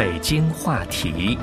北京话题。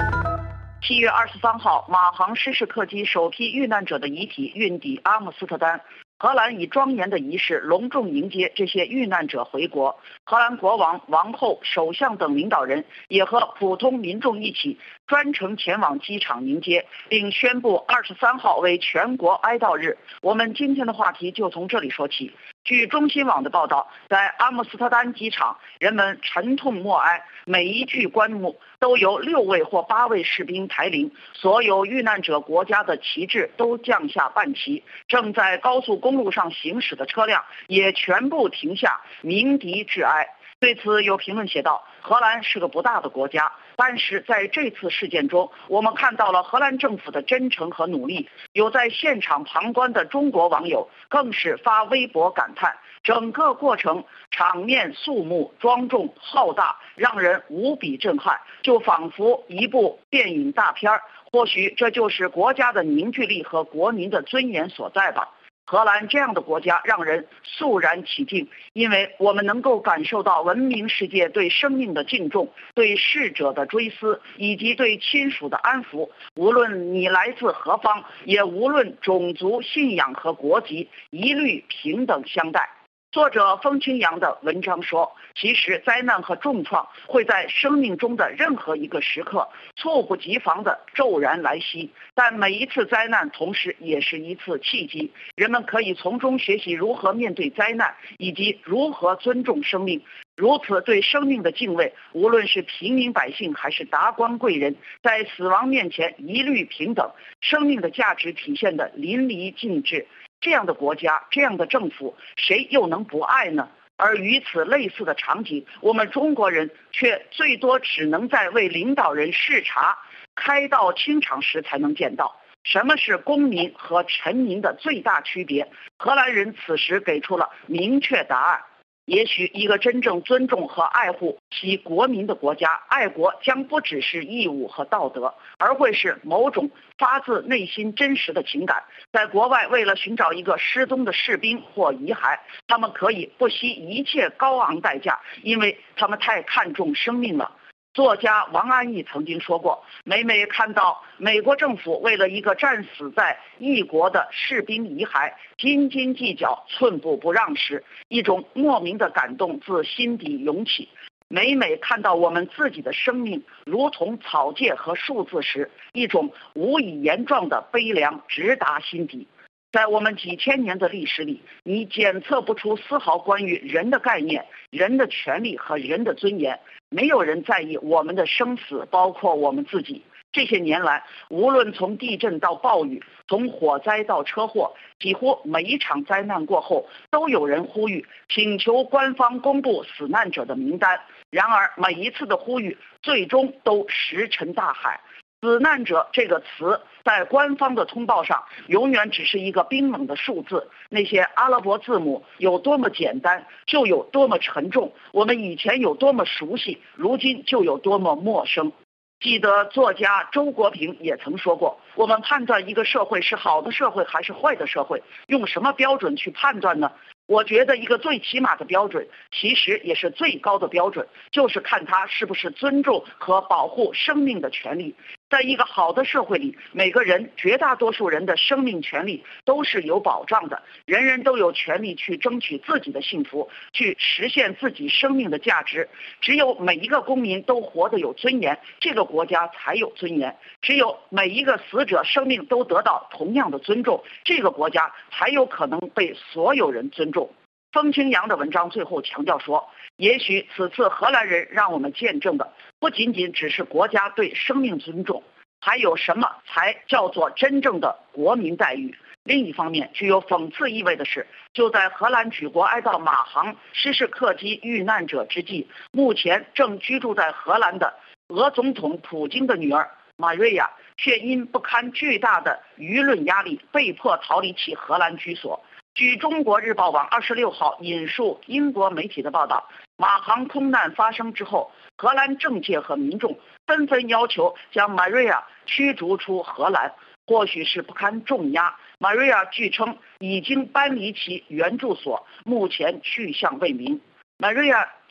7月23号，马航失事客机首批遇难者的遗体运抵阿姆斯特丹。荷兰以庄严的仪式隆重迎接这些遇难者回国。荷兰国王、王后、首相等领导人也和普通民众一起专程前往机场迎接，并宣布23号为全国哀悼日。我们今天的话题就从这里说起。据中新网的报道，在阿姆斯特丹机场，人们沉痛默哀，每一具棺木都由6位或8位士兵抬灵，所有遇难者国家的旗帜都降下半旗，正在高速公路上行驶的车辆也全部停下，鸣笛致哀。对此，有评论写道：荷兰是个不大的国家，但是在这次事件中，我们看到了荷兰政府的真诚和努力。有在现场旁观的中国网友更是发微博感叹，整个过程场面肃穆、庄重、浩大，让人无比震撼，就仿佛一部电影大片。或许这就是国家的凝聚力和国民的尊严所在吧。荷兰这样的国家让人肃然起敬，因为我们能够感受到文明世界对生命的敬重，对逝者的追思，以及对亲属的安抚。无论你来自何方，也无论种族、信仰和国籍，一律平等相待。作者风清扬的文章说，其实灾难和重创会在生命中的任何一个时刻猝不及防地骤然来袭，但每一次灾难同时也是一次契机，人们可以从中学习如何面对灾难，以及如何尊重生命。如此对生命的敬畏，无论是平民百姓还是达官贵人，在死亡面前一律平等，生命的价值体现得淋漓尽致。这样的国家，这样的政府，谁又能不爱呢？而与此类似的场景，我们中国人却最多只能在为领导人视察、开道清场时才能见到。什么是公民和臣民的最大区别？荷兰人此时给出了明确答案。也许一个真正尊重和爱护其国民的国家，爱国将不只是义务和道德，而会是某种发自内心真实的情感。在国外，为了寻找一个失踪的士兵或遗骸，他们可以不惜一切高昂代价，因为他们太看重生命了。作家王安忆曾经说过，每每看到美国政府为了一个战死在异国的士兵遗骸斤斤计较、寸步不让时，一种莫名的感动自心底涌起。每每看到我们自己的生命如同草芥和数字时，一种无以言状的悲凉直达心底。在我们几千年的历史里，你检测不出丝毫关于人的概念、人的权利和人的尊严。没有人在意我们的生死，包括我们自己。这些年来，无论从地震到暴雨，从火灾到车祸，几乎每一场灾难过后，都有人呼吁，请求官方公布死难者的名单。然而，每一次的呼吁，最终都石沉大海。死难者这个词在官方的通报上永远只是一个冰冷的数字，那些阿拉伯字母有多么简单，就有多么沉重。我们以前有多么熟悉，如今就有多么陌生。记得作家周国平也曾说过，我们判断一个社会是好的社会还是坏的社会，用什么标准去判断呢？我觉得一个最起码的标准，其实也是最高的标准，就是看他是不是尊重和保护生命的权利。在一个好的社会里，每个人，绝大多数人的生命权利都是有保障的，人人都有权利去争取自己的幸福，去实现自己生命的价值。只有每一个公民都活得有尊严，这个国家才有尊严。只有每一个死者生命都得到同样的尊重，这个国家才有可能被所有人尊重。风清扬的文章最后强调说，也许此次荷兰人让我们见证的不仅仅只是国家对生命尊重，还有什么才叫做真正的国民待遇。另一方面，具有讽刺意味的是，就在荷兰举国哀悼马航失事客机遇难者之际，目前正居住在荷兰的俄总统普京的女儿玛瑞亚却因不堪巨大的舆论压力，被迫逃离其荷兰居所。据中国日报网26号引述英国媒体的报道，马航空难发生之后，荷兰政界和民众纷纷要求将玛瑞亚驱逐出荷兰。或许是不堪重压，玛瑞亚据称已经搬离其原住所，目前去向未明。玛瑞亚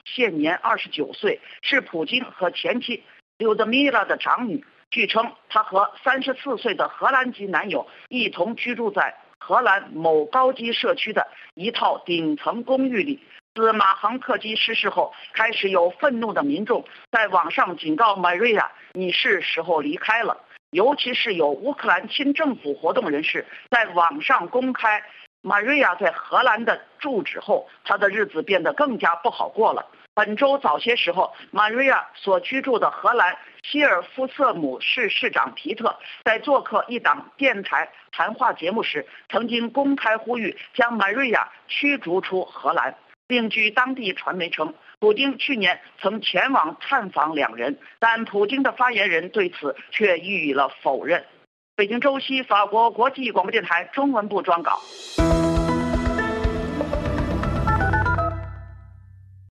现年29岁，是普京和前妻柳德米拉的长女。据称，她和34岁的荷兰籍男友一同居住在荷兰某高级社区的一套顶层公寓里。自马航客机失事后，开始有愤怒的民众在网上警告Maria，你是时候离开了。尤其是有乌克兰亲政府活动人士在网上公开Maria在荷兰的住址后，她的日子变得更加不好过了。本周早些时候，Maria所居住的荷兰希尔夫瑟姆市市长皮特在做客一档电台谈话节目时，曾经公开呼吁将Maria驱逐出荷兰。另据当地传媒称，普京去年曾前往探访两人，但普京的发言人对此却予以了否认。北京周西法国国际广播电台中文部专稿。